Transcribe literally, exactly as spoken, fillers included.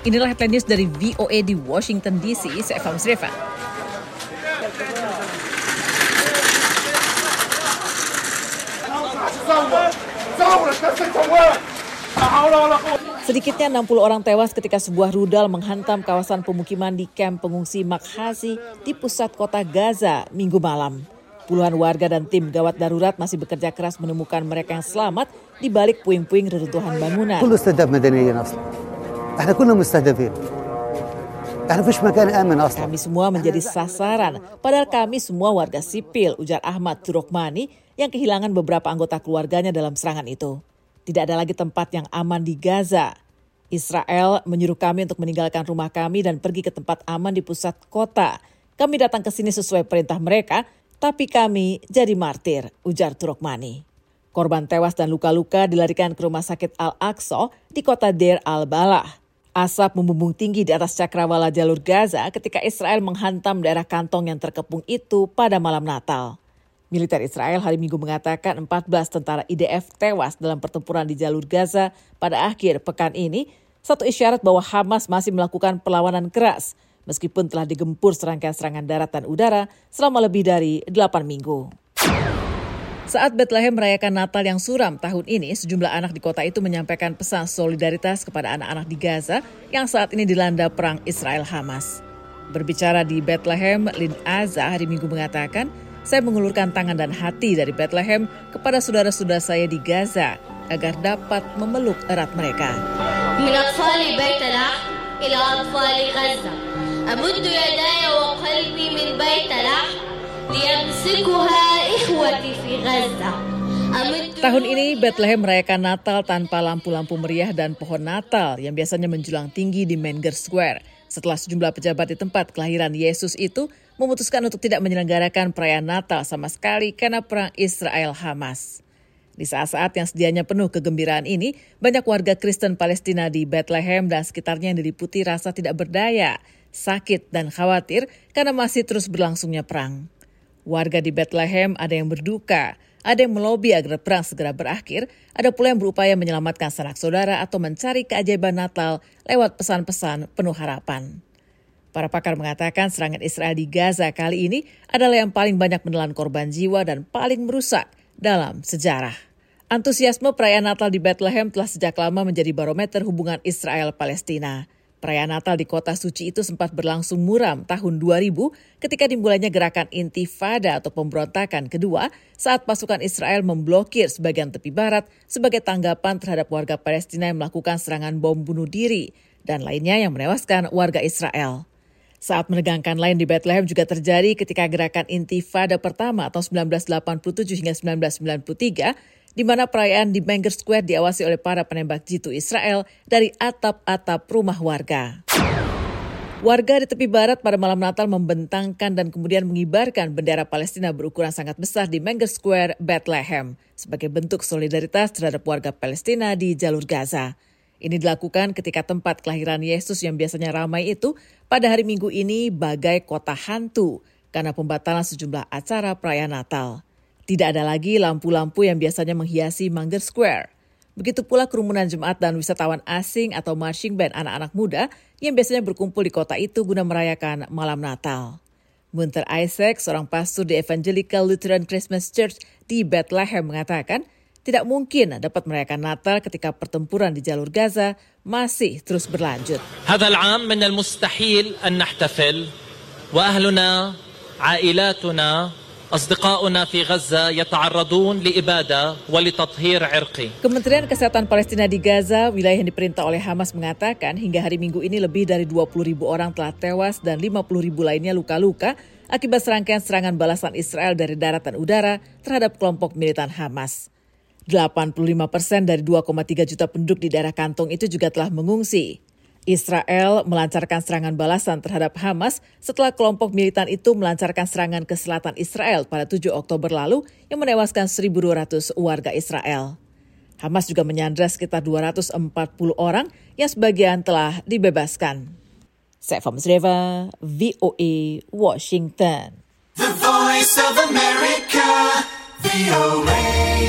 Inilah headline news dari V O A di Washington D C. Saya Eva Musreva. Sedikitnya enam puluh orang tewas ketika sebuah rudal menghantam kawasan pemukiman di kamp pengungsi Makhazi di pusat kota Gaza Minggu malam. Puluhan warga dan tim gawat darurat masih bekerja keras menemukan mereka yang selamat di balik puing-puing reruntuhan bangunan. Kami semua menjadi sasaran, padahal kami semua warga sipil, ujar Ahmad Turokmani yang kehilangan beberapa anggota keluarganya dalam serangan itu. Tidak ada lagi tempat yang aman di Gaza. Israel menyuruh kami untuk meninggalkan rumah kami dan pergi ke tempat aman di pusat kota. Kami datang ke sini sesuai perintah mereka, tapi kami jadi martir, ujar Turokmani. Korban tewas dan luka-luka dilarikan ke rumah sakit Al-Aqsa di kota Deir al-Balah. Asap membumbung tinggi di atas cakrawala jalur Gaza ketika Israel menghantam daerah kantong yang terkepung itu pada malam Natal. Militer Israel hari Minggu mengatakan empat belas tentara I D F tewas dalam pertempuran di jalur Gaza pada akhir pekan ini, satu isyarat bahwa Hamas masih melakukan perlawanan keras meskipun telah digempur serangkaian serangan darat dan udara selama lebih dari delapan minggu. Saat Bethlehem merayakan Natal yang suram tahun ini, sejumlah anak di kota itu menyampaikan pesan solidaritas kepada anak-anak di Gaza yang saat ini dilanda perang Israel-Hamas. Berbicara di Bethlehem, Lin Aza hari Minggu mengatakan, saya mengulurkan tangan dan hati dari Bethlehem kepada saudara-saudara saya di Gaza agar dapat memeluk erat mereka. Min atfali Bait Lahm ila atfali Gaza. Amuddu yadaya wa qalbi min Bait Lahm liyamsikuha ikhwati fi Gaza. Tahun ini Bethlehem merayakan Natal tanpa lampu-lampu meriah dan pohon Natal yang biasanya menjulang tinggi di Menger Square. Setelah sejumlah pejabat di tempat kelahiran Yesus itu memutuskan untuk tidak menyelenggarakan perayaan Natal sama sekali karena perang Israel-Hamas. Di saat-saat yang sedianya penuh kegembiraan ini, banyak warga Kristen Palestina di Bethlehem dan sekitarnya yang diliputi rasa tidak berdaya, sakit, dan khawatir karena masih terus berlangsungnya perang. Warga di Bethlehem ada yang berduka, ada yang melobi agar perang segera berakhir, ada pula yang berupaya menyelamatkan sanak saudara atau mencari keajaiban Natal lewat pesan-pesan penuh harapan. Para pakar mengatakan serangan Israel di Gaza kali ini adalah yang paling banyak menelan korban jiwa dan paling merusak dalam sejarah. Antusiasme perayaan Natal di Bethlehem telah sejak lama menjadi barometer hubungan Israel-Palestina. Perayaan Natal di kota suci itu sempat berlangsung muram tahun dua ribu ketika dimulainya gerakan Intifada atau pemberontakan kedua saat pasukan Israel memblokir sebagian tepi barat sebagai tanggapan terhadap warga Palestina yang melakukan serangan bom bunuh diri dan lainnya yang menewaskan warga Israel. Saat menegangkan lain di Bethlehem juga terjadi ketika gerakan Intifada pertama tahun sembilan belas delapan puluh tujuh hingga sembilan belas sembilan puluh tiga, di mana perayaan di Menger Square diawasi oleh para penembak jitu Israel dari atap-atap rumah warga. Warga di tepi barat pada malam Natal membentangkan dan kemudian mengibarkan bendera Palestina berukuran sangat besar di Menger Square, Bethlehem, sebagai bentuk solidaritas terhadap warga Palestina di jalur Gaza. Ini dilakukan ketika tempat kelahiran Yesus yang biasanya ramai itu pada hari Minggu ini bagai kota hantu karena pembatalan sejumlah acara perayaan Natal. Tidak ada lagi lampu-lampu yang biasanya menghiasi Menger Square. Begitu pula kerumunan jemaat dan wisatawan asing atau marching band anak-anak muda yang biasanya berkumpul di kota itu guna merayakan malam Natal. Munter Isaac, seorang pastor di Evangelical Lutheran Christmas Church di Bethlehem mengatakan, tidak mungkin dapat merayakan Natal ketika pertempuran di jalur Gaza masih terus berlanjut. هذا العام من المستحيل أن نحتفل وأهلنا عائلاتنا أصدقاؤنا في غزة يتعرضون لإبادة ولتطهير عرقي. Kementerian Kesehatan Palestina di Gaza, wilayah yang diperintah oleh Hamas, mengatakan hingga hari Minggu ini lebih dari dua puluh ribu orang telah tewas dan lima puluh ribu lainnya luka-luka akibat serangkaian serangan balasan Israel dari darat dan udara terhadap kelompok militan Hamas. delapan puluh lima persen dari dua koma tiga juta penduduk di daerah kantong itu juga telah mengungsi. Israel melancarkan serangan balasan terhadap Hamas setelah kelompok militan itu melancarkan serangan ke selatan Israel pada tujuh Oktober lalu yang menewaskan seribu dua ratus warga Israel. Hamas juga menyandra sekitar dua ratus empat puluh orang yang sebagian telah dibebaskan. Saya Eva Musreva, V O A, Washington. The Voice of America, V O A.